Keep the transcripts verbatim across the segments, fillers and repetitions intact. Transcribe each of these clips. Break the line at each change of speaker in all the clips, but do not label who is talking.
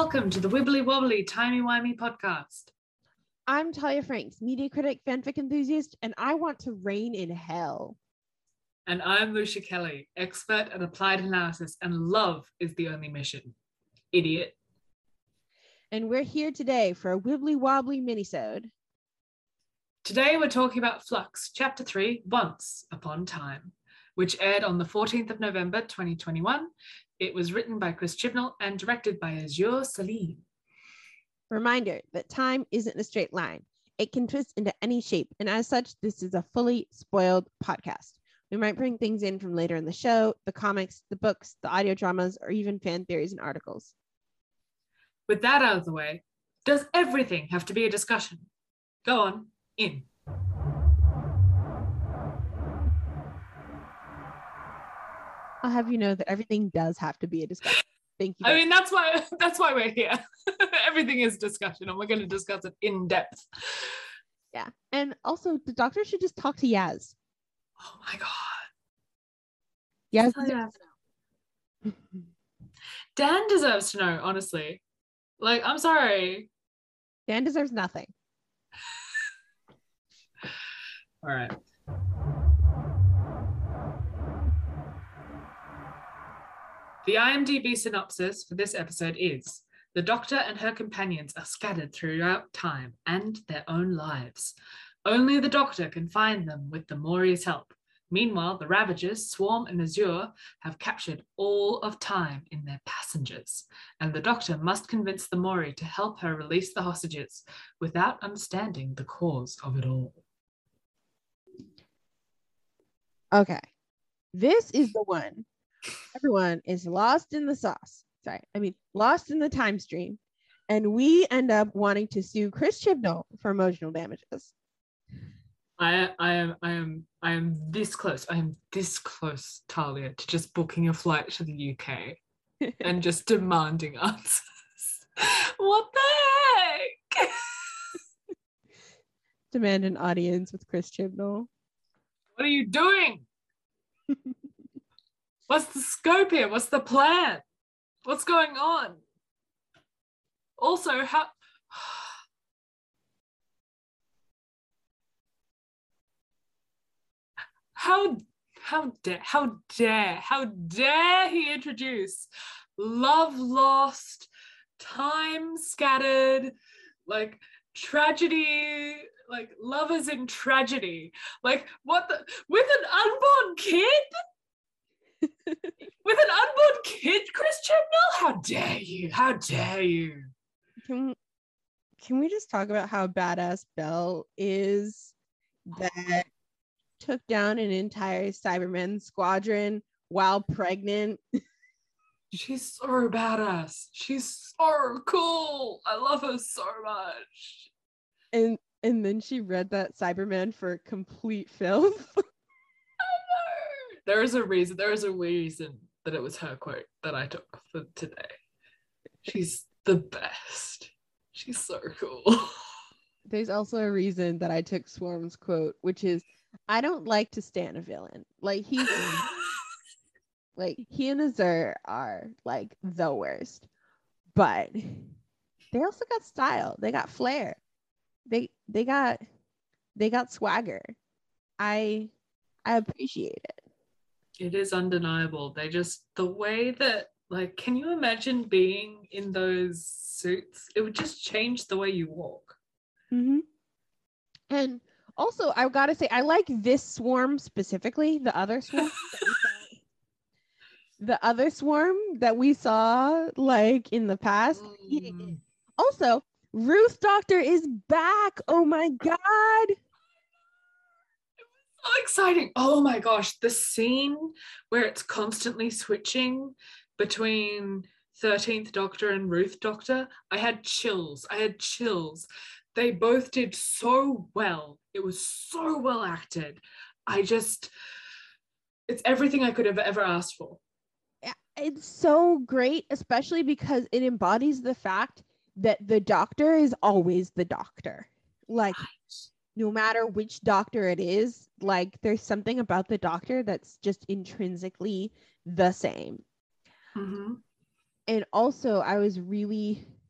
Welcome to the Wibbly Wobbly Timey Wimey podcast.
I'm Talia Franks, media critic, fanfic enthusiast, and I want to reign in hell.
And I'm Lucia Kelly, expert at applied analysis, and love is the only mission. Idiot.
And we're here today for a Wibbly Wobbly minisode.
Today we're talking about Flux, Chapter three, Once Upon Time, which aired on the fourteenth of November, twenty twenty-one. It was written by Chris Chibnall and directed by Azure Salim.
Reminder that time isn't a straight line. It can twist into any shape, and as such, this is a fully spoiled podcast. We might bring things in from later in the show, the comics, the books, the audio dramas, or even fan theories and articles.
With that out of the way, does everything have to be a discussion? Go on, in.
I'll have you know that everything does have to be a discussion. Thank you.
I mean, that's why that's why we're here. Everything is discussion, and we're going to discuss it in depth.
Yeah, and also the doctor should just talk to Yaz.
Oh my god.
Yaz.
Oh, yeah. Dan deserves to know, honestly. Like, I'm sorry.
Dan deserves nothing.
All right. The I M D B synopsis for this episode is: the Doctor and her companions are scattered throughout time and their own lives. Only the Doctor can find them with the Mori's help. Meanwhile, the Ravagers, Swarm and Azure, have captured all of time in their passengers, and the Doctor must convince the Mori to help her release the hostages without understanding the cause of it all.
Okay, this is the one. Everyone is lost in the sauce. Sorry, I mean lost in the time stream, and we end up wanting to sue Chris Chibnall for emotional damages.
I, I am, I am, I am this close. I am this close, Talia, to just booking a flight to the U K and just demanding answers. What the heck?
Demand an audience with Chris Chibnall.
What are you doing? What's the scope here? What's the plan? What's going on? Also, how... How, how dare, how dare, how dare he introduce love lost, time scattered, like tragedy, like lovers in tragedy. Like, what the... With an unborn kid? With an unborn kid, Chris Chibnall? How dare you? How dare you?
Can, can we just talk about how badass Belle is that took down an entire Cybermen squadron while pregnant?
She's so badass. She's so cool. I love her so much.
And and then she read that Cyberman for complete filth.
There is a reason. There is a reason that it was her quote that I took for today. She's the best. She's so cool.
There's also a reason that I took Swarm's quote, which is, I don't like to stand a villain. Like he's like he and Azure are like the worst, but they also got style. They got flair. They they got they got swagger. I I appreciate it.
It is undeniable. They just, the way that, like, can you imagine being in those suits? It would just change the way you walk.
Mm-hmm. And also, I've got to say, I like this swarm specifically, the other swarm. the other swarm that we saw, like, in the past. Mm. Also, Ruth Doctor is back. Oh, my God.
So exciting. Oh my gosh, the scene where it's constantly switching between thirteenth Doctor and Ruth Doctor, I had chills. I had chills. They both did so well. It was so well acted. I just, it's everything I could have ever asked for.
It's so great, especially because it embodies the fact that the Doctor is always the Doctor. Like, no matter which Doctor it is, like there's something about the Doctor that's just intrinsically the same.
Mm-hmm.
And also I was really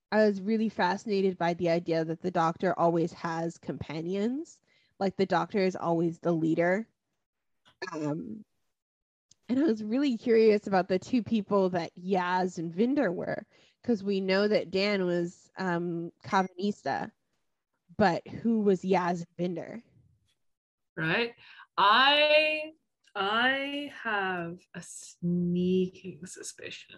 I was really fascinated by the idea that the Doctor always has companions. Like the Doctor is always the leader. Um, and I was really curious about the two people that Yaz and Vinder were, because we know that Dan was um, Kavanista, but who was Yaz and Vinder?
Right? I I have a sneaking suspicion.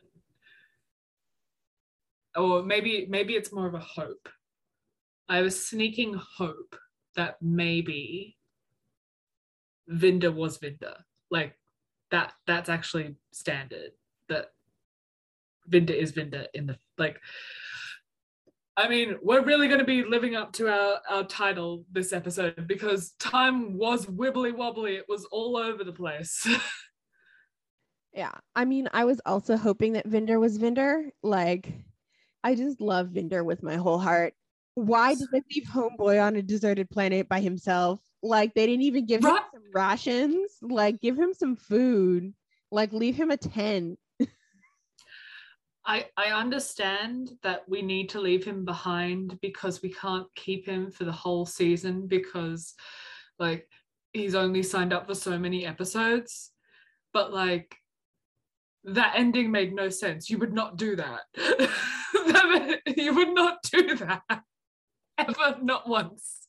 Or maybe maybe it's more of a hope. I have a sneaking hope that maybe Vinder was Vinder. Like that that's actually standard. That Vinder is Vinder in the like I mean, we're really going to be living up to our, our title this episode because time was wibbly wobbly. It was all over the place.
Yeah. I mean, I was also hoping that Vinder was Vinder. Like, I just love Vinder with my whole heart. Why did they leave Homeboy on a deserted planet by himself? Like, they didn't even give him
Right.
some rations. Like, give him some food. Like, leave him a tent.
I, I understand that we need to leave him behind because we can't keep him for the whole season because like he's only signed up for so many episodes. But like that ending made no sense. You would not do that. You would not do that. Ever, not once.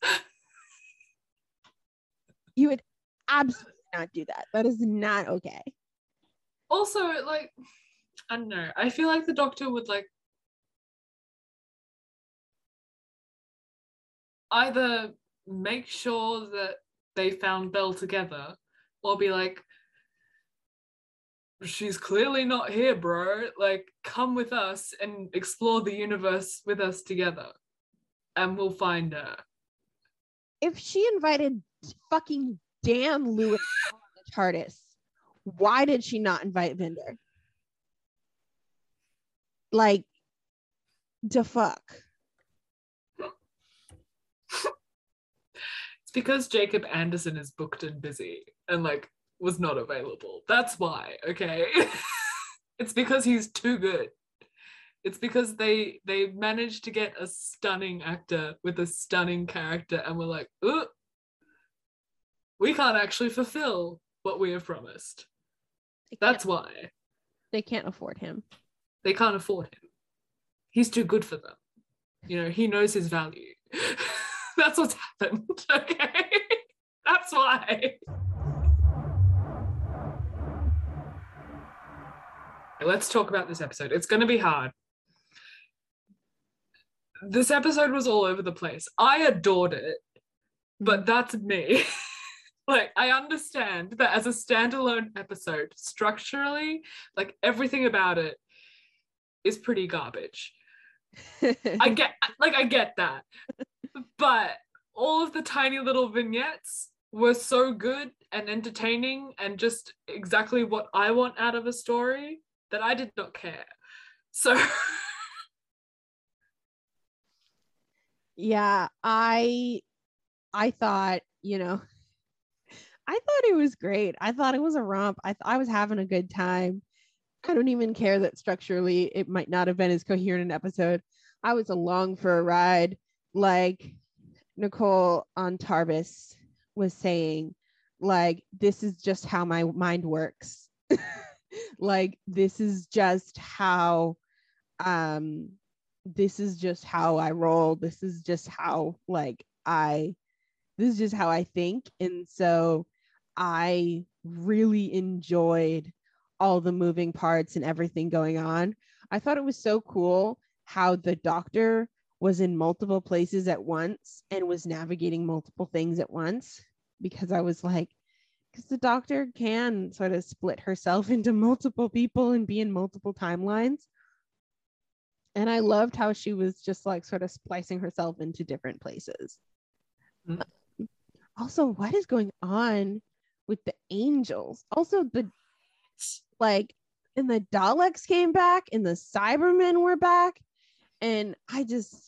You would absolutely not do that. That is not okay.
Also, like, I don't know. I feel like the Doctor would like either make sure that they found Belle together or be like, she's clearly not here, bro. Like, come with us and explore the universe with us together and we'll find her.
If she invited fucking Dan Lewis on the TARDIS, why did she not invite Vinder? Like, the fuck?
It's because Jacob Anderson is booked and busy and like was not available. That's why, okay? It's because he's too good. It's because they they managed to get a stunning actor with a stunning character and we're like, ooh, we can't actually fulfill what we have promised. That's why.
They can't afford him.
They can't afford him. He's too good for them. You know, he knows his value. That's what's happened, okay? That's why. Let's talk about this episode. It's going to be hard. This episode was all over the place. I adored it, but that's me. Like, I understand that as a standalone episode, structurally, like everything about it is pretty garbage. I get, like, I get that. But all of the tiny little vignettes were so good and entertaining and just exactly what I want out of a story that I did not care. So
yeah, I I thought, you know, I thought it was great. I thought it was a romp. I th- I was having a good time. I don't even care that structurally it might not have been as coherent an episode. I was along for a ride. Like Nicole on Tarbis was saying, like, this is just how my mind works. Like, this is just how um this is just how I roll. This is just how like I this is just how I think. And so I really enjoyed all the moving parts and everything going on. I thought it was so cool how the Doctor was in multiple places at once and was navigating multiple things at once, because I was like, because the Doctor can sort of split herself into multiple people and be in multiple timelines. And I loved how she was just like sort of splicing herself into different places. Mm-hmm. Also, what is going on with the angels? Also, the like, and the Daleks came back and the Cybermen were back. And I just,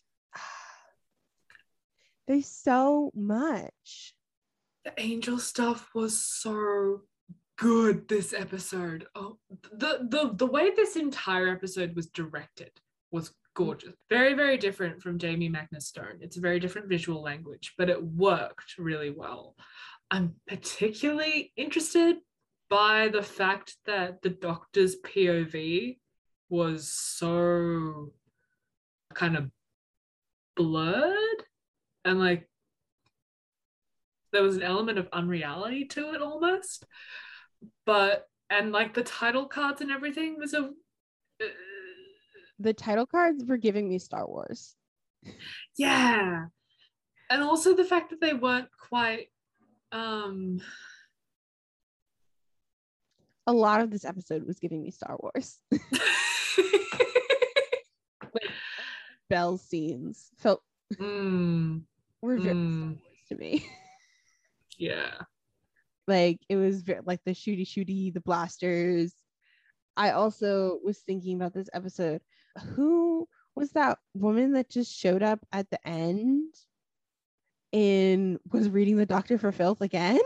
there's so much.
The angel stuff was so good this episode. Oh, the the the way this entire episode was directed was gorgeous. Very, very different from Jamie Magnus Stone. It's a very different visual language, but it worked really well. I'm particularly interested by the fact that the Doctor's P O V was so kind of blurred, and like there was an element of unreality to it almost. But and like the title cards and everything was a uh,
the title cards were giving me Star Wars.
Yeah. And also the fact that they weren't quite um
a lot of this episode was giving me Star Wars. Like Bell scenes felt
mm,
were very
mm,
Star Wars to me.
Yeah.
Like it was very, like the shooty shooty, the blasters. I also was thinking about this episode. Who was that woman that just showed up at the end and was reading the Doctor for Filth again?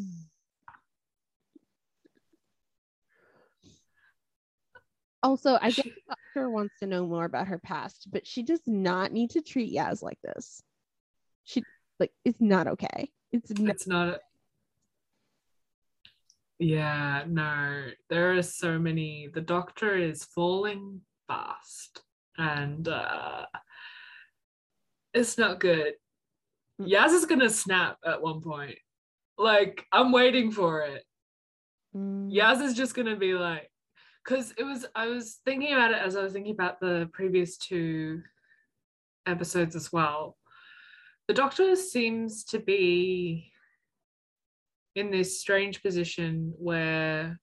Also, I guess the Doctor wants to know more about her past, but she does not need to treat Yaz like this. She like it's not okay. It's not.
It's not. A... Yeah, no. There are so many. The Doctor is falling fast, and uh, it's not good. Yaz is gonna snap at one point. Like I'm waiting for it.
Mm.
Yaz is just gonna be like, because it was. I was thinking about it as I was thinking about the previous two episodes as well. The Doctor seems to be in this strange position where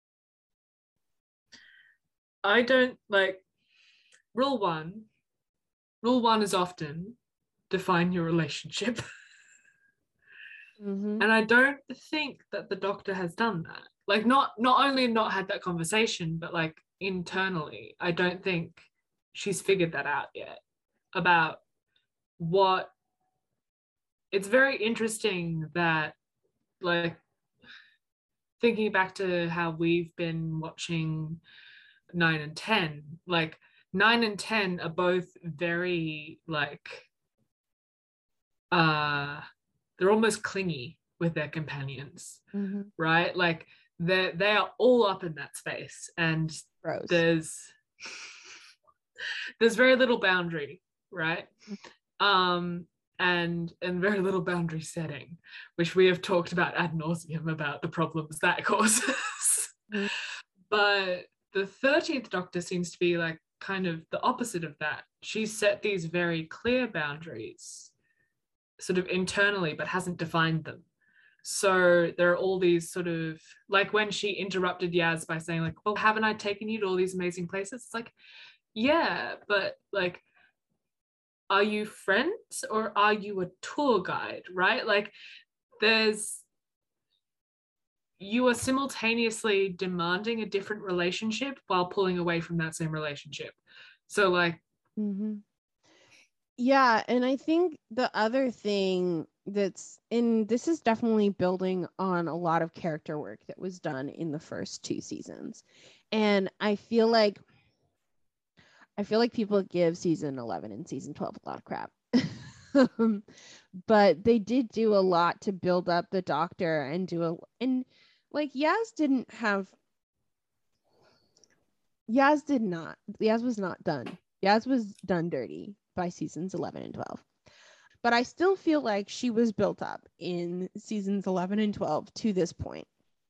I don't like rule one. Rule one is often define your relationship.
Mm-hmm.
And I don't think that the Doctor has done that. Like not not only not had that conversation, but like internally, I don't think she's figured that out yet about what. It's very interesting that like thinking back to how we've been watching nine and ten, like nine and ten are both very like uh they're almost clingy with their companions.
Mm-hmm.
Right? Like they they are all up in that space, and
Gross.
there's there's very little boundary, right? Um and and very little boundary setting, which we have talked about ad nauseum about the problems that causes. Mm-hmm. But the thirteenth Doctor seems to be like kind of the opposite of that. She's set these very clear boundaries sort of internally, but hasn't defined them. So there are all these sort of, like when she interrupted Yaz by saying like, well, haven't I taken you to all these amazing places? It's like, yeah, but like, are you friends or are you a tour guide, right? Like there's, you are simultaneously demanding a different relationship while pulling away from that same relationship. So like,
mm-hmm. Yeah, and I think the other thing that's in this is definitely building on a lot of character work that was done in the first two seasons. And I feel like I feel like people give season eleven and season twelve a lot of crap. But they did do a lot to build up the Doctor and do a and like Yaz didn't have Yaz did not. Yaz was not done. Yaz was done dirty by seasons eleven and twelve. But I still feel like she was built up in seasons eleven and twelve to this point.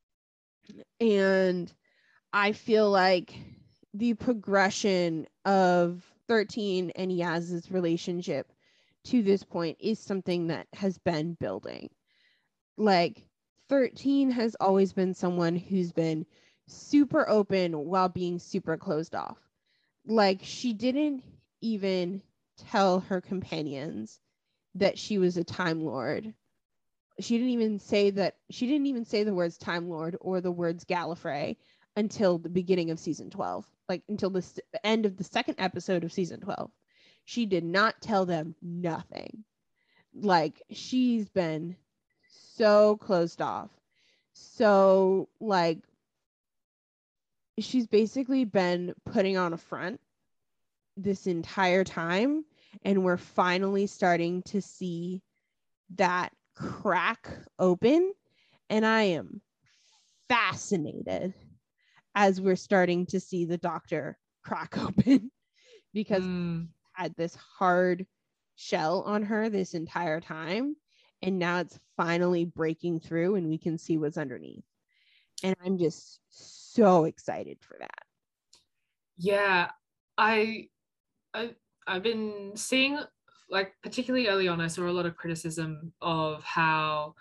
And I feel like the progression of thirteen and Yaz's relationship to this point is something that has been building. Like thirteen has always been someone who's been super open while being super closed off. Like she didn't even tell her companions that she was a Time Lord. She didn't even say that she didn't even say the words Time Lord or the words Gallifrey until the beginning of season twelve, like until the st- end of the second episode of season twelve. She did not tell them nothing. Like she's been so closed off. So like she's basically been putting on a front this entire time, and we're finally starting to see that crack open, and I am fascinated as we're starting to see the Doctor crack open, because
Mm.
had this hard shell on her this entire time, and now it's finally breaking through and we can see what's underneath, and I'm just so excited for that.
Yeah, I, I I've been seeing, like, particularly early on, I saw a lot of criticism of how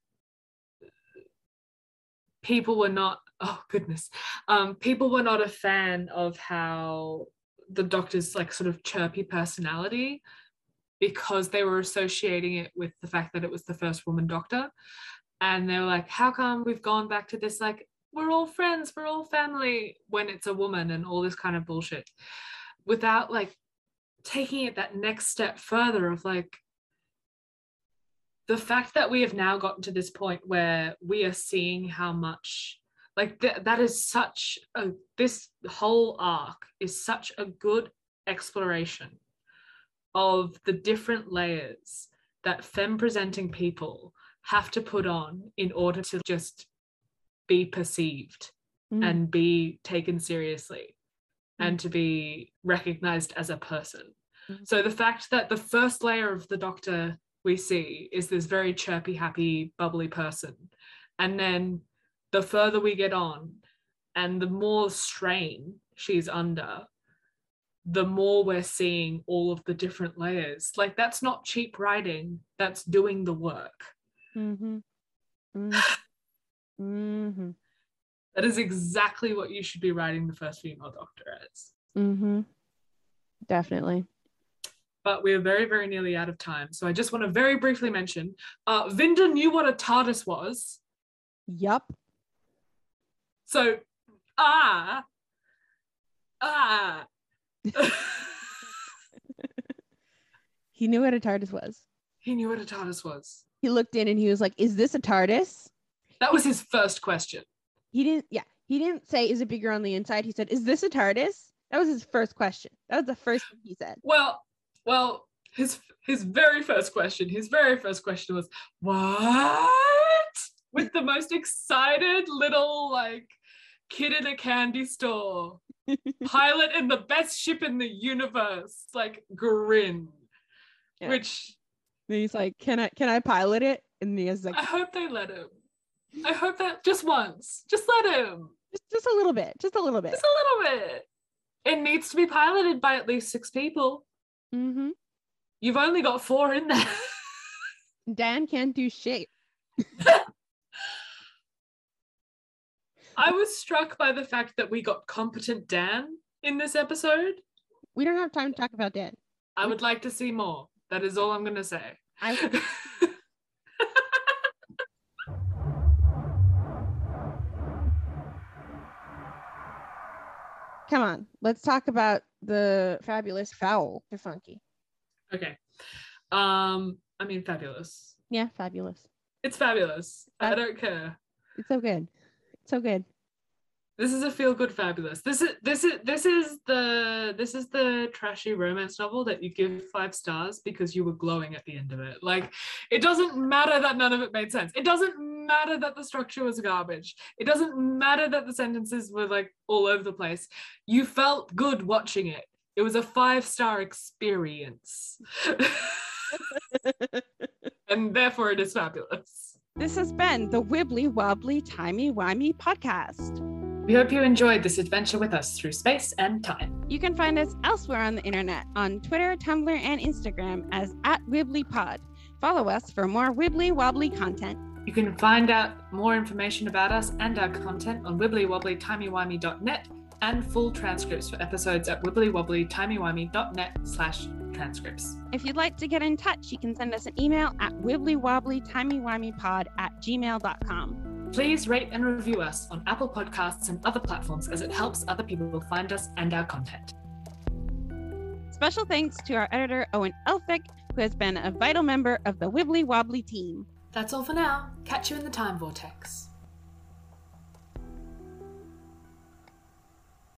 people were not, oh goodness, um, people were not a fan of how the Doctor's like sort of chirpy personality, because they were associating it with the fact that it was the first woman Doctor. And they were like, how come we've gone back to this, like, we're all friends, we're all family, when it's a woman, and all this kind of bullshit, without like taking it that next step further of like the fact that we have now gotten to this point where we are seeing how much, like, th- that is such a, this whole arc is such a good exploration of the different layers that femme presenting people have to put on in order to just be perceived
Mm.
and be taken seriously
Mm.
and to be recognized as a person.
Mm.
So the fact that the first layer of the Doctor we see is this very chirpy, happy, bubbly person, and then the further we get on and the more strain she's under, the more we're seeing all of the different layers. Like, that's not cheap writing, that's doing the work.
Mm-hmm. Mm-hmm. Mm-hmm.
That is exactly what you should be writing the first female Doctor as.
Mm-hmm. Definitely.
But we are very, very nearly out of time. So I just want to very briefly mention, uh, Vinda knew what a TARDIS was.
Yup.
So, ah, ah.
He knew what a TARDIS was.
He knew what a TARDIS was.
He looked in and he was like, is this a TARDIS?
That was his first question.
He didn't, yeah, he didn't say, is it bigger on the inside? He said, is this a TARDIS? That was his first question. That was the first thing he said.
Well, well, his his very first question, his very first question was, what? With the most excited little, like, kid in a candy store. Pilot in the best ship in the universe, like, grin.
Yeah.
Which,
And he's like, can I can I pilot it? And he's like,
I hope they let him. I hope that just once. Just let him.
just, just a little bit. Just a little bit.
Just a little bit. It needs to be piloted by at least six people.
Mm-hmm.
You've only got four in there.
Dan can't do shit.
I was struck by the fact that we got competent Dan in this episode.
We don't have time to talk about Dan.
I would like to see more. That is all I'm going to say.
I Come on, let's talk about the fabulous foul. They're funky.
Okay. Um, I mean, fabulous.
Yeah, fabulous.
It's fabulous. I
Fab-
don't care.
It's so good. It's so good.
This is a feel-good fabulous. This is this is this is the this is the trashy romance novel that you give five stars because you were glowing at the end of it. Like, it doesn't matter that none of it made sense. It doesn't matter that the structure was garbage. It doesn't matter that the sentences were like all over the place. You felt good watching it. It was a five-star experience. And therefore it is fabulous.
This has been the Wibbly Wobbly Timey Wimey podcast.
We hope you enjoyed this adventure with us through space and time.
You can find us elsewhere on the internet on Twitter, Tumblr, and Instagram as at WibblyPod. Follow us for more Wibbly Wobbly content.
You can find out more information about us and our content on wibbly wobbly timey wimey dot net and full transcripts for episodes at wibbly wobbly timey wimey dot net slash transcripts.
If you'd like to get in touch, you can send us an email at wibbly wobbly timey wimey pod at gmail dot com.
Please rate and review us on Apple Podcasts and other platforms, as it helps other people find us and our content.
Special thanks to our editor, Owen Elphick, who has been a vital member of the Wibbly Wobbly team.
That's all for now. Catch you in the time vortex.